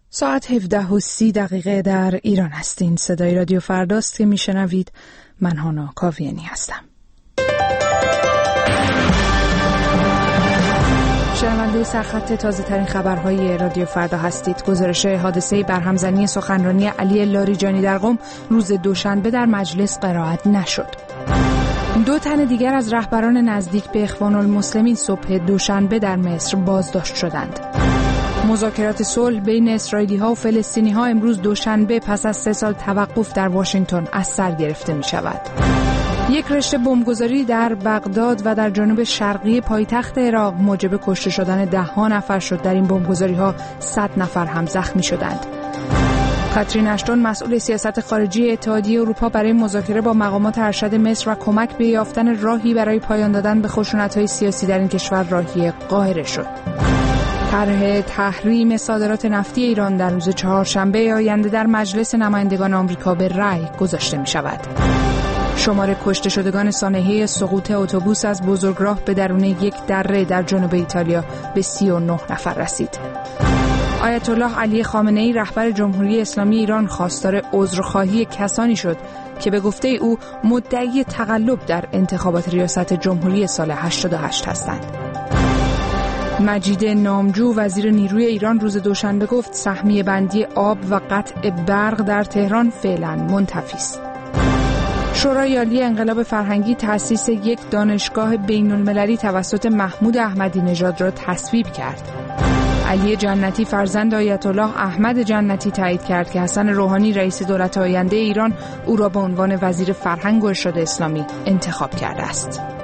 ساعت 17:30 در ایران هستین. صدای رادیو فرداست که میشنوید. من هانا کاویانی هستم. شنونده سرخط تازه ترین خبرهای رادیو فردا هستید. گزارش حادثه برهمزنی سخنرانی علی لاریجانی در قم روز دوشنبه در مجلس قرائت نشد. 2 تن دیگر از رهبران نزدیک به اخوان المسلمین صبح دوشنبه در مصر بازداشت شدند. مذاکرات صلح بین اسرائیلی‌ها و فلسطینی‌ها امروز دوشنبه پس از 3 سال توقف در واشنگتن از سر گرفته می‌شود. یک رشته بمبگذاری در بغداد و در جنوب شرقی پایتخت عراق موجب کشته شدن 10 نفر شد. در این بمبگذاری‌ها 100 نفر هم زخمی شدند. کاترین اشتون مسئول سیاست خارجی اتحادیه اروپا برای مذاکره با مقامات ارشد مصر و کمک به یافتن راهی برای پایان دادن به خشونت‌های سیاسی در این کشور راهی قاهره شد. طرح تحریم صادرات نفتی ایران در روز چهارشنبه آینده در مجلس نمایندگان آمریکا به رأی گذاشته می شود. شمار کشته شدگان سانحه سقوط اتوبوس از بزرگراه به درون یک دره در جنوب ایتالیا به 39 نفر رسید. آیت الله علی خامنه‌ای رهبر جمهوری اسلامی ایران خواستار عذرخواهی کسانی شد که به گفته او مدعی تقلب در انتخابات ریاست جمهوری سال 88 هستند. مجید نامجو وزیر نیروی ایران روز دوشنبه گفت سهمیه بندی آب و قطع برق در تهران فعلا منتفی است. شورای عالی انقلاب فرهنگی تأسیس یک دانشگاه بین‌المللی توسط محمود احمدی نژاد را تصویب کرد. علی جنتی فرزند آیت الله احمد جنتی تایید کرد که حسن روحانی رئیس دولت آینده ایران او را به عنوان وزیر فرهنگ و ارشاد اسلامی انتخاب کرده است.